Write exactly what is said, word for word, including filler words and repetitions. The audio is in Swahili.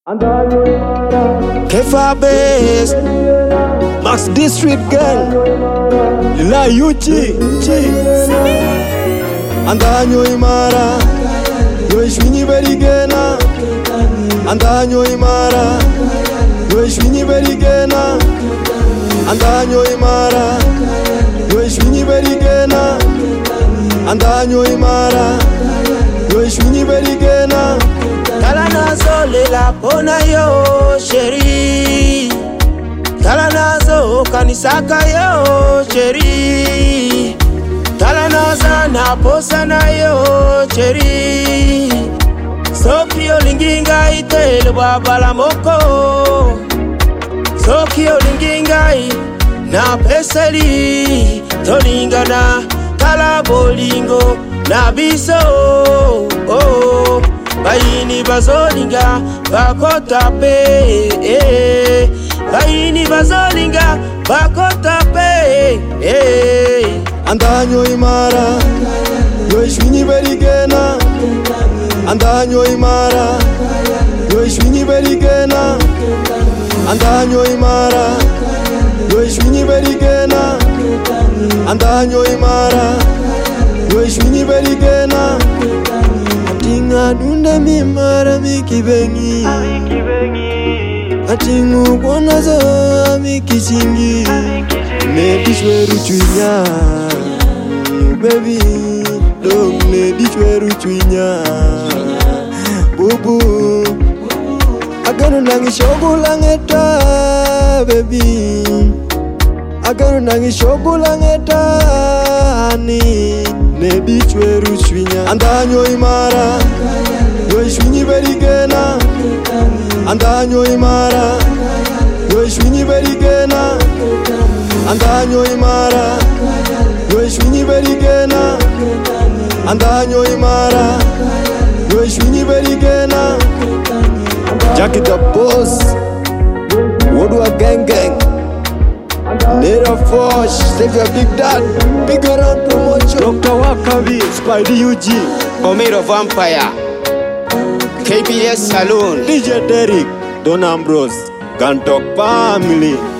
Kefa Base, Max District Gang, Lila Yuchi, Chi, Andanyo Imara, Yoishwini Berigena, Andanyo Imara, Yoishwini Berigena, Andanyo Imara, Yoishwini Berigena, Andanyo Imara, Yoishwini Berigena. Talanazo lela pona yo sheri, Talanazo kanisaka yo sheri, Talanaza na posa na yo sheri, Sokio linginga itele babala moko, Sokio linginga na peseli, Tolingana kalabolingo na biso, oh. Baini bazolinga bakota pe eh. Baini bazolinga bakota pe eh. Andanyo Imara, Yoishwini Berigena, Andanyo Imara, Yoishwini Berigena, Andanyo Imara, Yoishwini Berigena, Andanyo Imara, Yoishwini Berigena. Atinga dunda mi mara mi kibengi, Atingu bonazo mi kishingi, Ne dishweru chuinya, Baby, dog ne dishweru chuinya, Bubu, Aganu nangi shogu langeta, Baby, Aganu nangi shogu langeta, Ani Ne dichweru chwinya. Andanyo Imara, Yoishwini Berigena, Andanyo Imara, Yoishwini Berigena, Andanyo Imara, Yoishwini Berigena, Andanyo Imara, Yoishwini Berigena. Jackie the Boss, Wodwa Gang Gang, Nera Fosh, save your big dad, big around promotion. Doctor Wakabi, Spidey U G, Omero Vampire, K B S Saloon, D J Derek, Don Ambrose, Gantok Family.